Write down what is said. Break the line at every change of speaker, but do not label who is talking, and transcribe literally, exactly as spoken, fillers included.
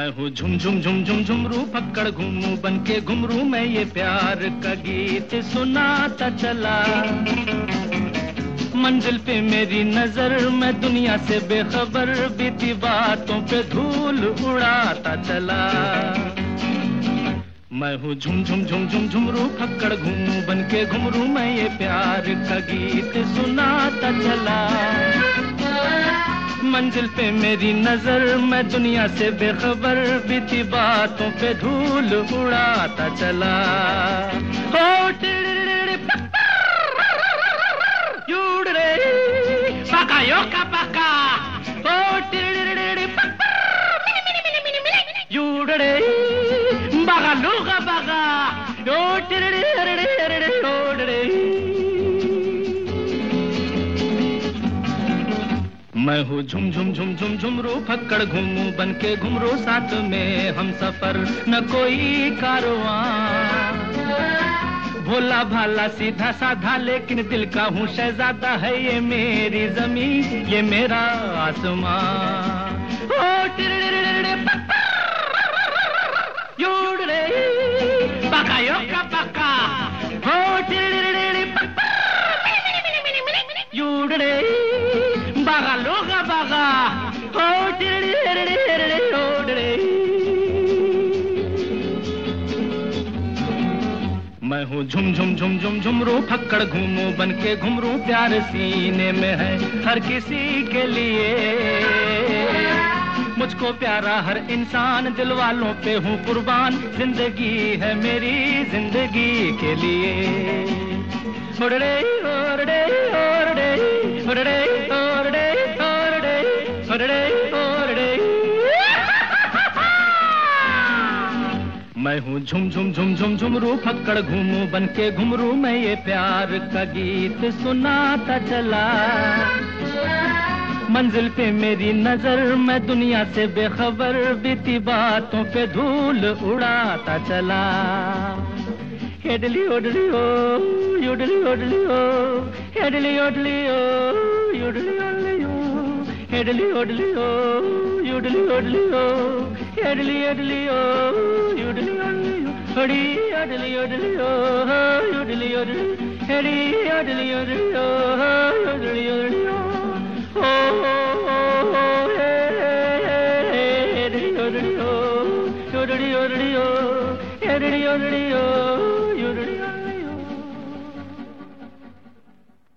मैं हूँ झुम झुम झुम झुम झुमरू पकड़ घूमू बन के घुमरू मैं ये प्यार का गीत सुनाता चला। मंजिल पे मेरी नजर मैं दुनिया से बेखबर बीती बातों पे धूल उड़ाता चला। मैं हूँ झुम झुम झुम झुम झुमरू पकड़ घूमू बन के घुमरू मैं ये प्यार का गीत सुनाता चला। मंजिल पे मेरी नजर मैं दुनिया से बेखबर बीती बातों पे धूल उड़ाता चला। ओ टिड़िड़िड़ि युड़रे पका योका पका ओ टिड़िड़िड़ि युड़रे बगा लूगा बगा ओ टिड़िड़िड़ि युड़रे। मैं हूँ झुम झुम झुम झुम झुमरू फक्कड़ घूमू बन के घुमरू साथ में हम सफर न कोई कारवां। भोला भाला सीधा साधा लेकिन दिल का हूँ शहजादा है ये मेरी जमीन ये मेरा आसमां। ओ टिड़िड़िड़ि युड़रे पका योका पका ओ टिड़िड़िड़ि युड़रे बागा लोगा बागा ओ टिड़िड़िड़ि ओड़रे। मैं हूँ झुम झुम झुम झुम झुमरू फक्कड़ घूमू बन के घुमरू प्यार सीने में है हर किसी के लिए। मुझको प्यारा हर इंसान दिल वालों पे हूँ कुर्बान जिंदगी है मेरी जिंदगी के लिए। ओड़े ओड़े ओड़े ओड़े ओड़े ओड़े ओड़े ओड़े। मैं हूँ झुम झुम झुम झुम झुमरू फक्कड़ घूमू बन के घुमरू मैं ये प्यार का गीत सुनाता चला। मंजिल पे मेरी नजर मैं दुनिया से बेखबर बीती बातों पे धूल उड़ाता चला। हेडली ओडली ओ युडली ओडली ओ हेडली ओडली ओ युडली ओडली ओ हेडली ओडली ओ युडली ओडली ओ हेडली ओडली ओ युडली ओडली ओ हड़ी ओडली ओडली ओ युडली ओडली हेडी ओडली ओडली ओ युडली ओडली ओ ओ ओ हेडली ओडली ओ युडली ओडली ओ हेडली ओडली ओ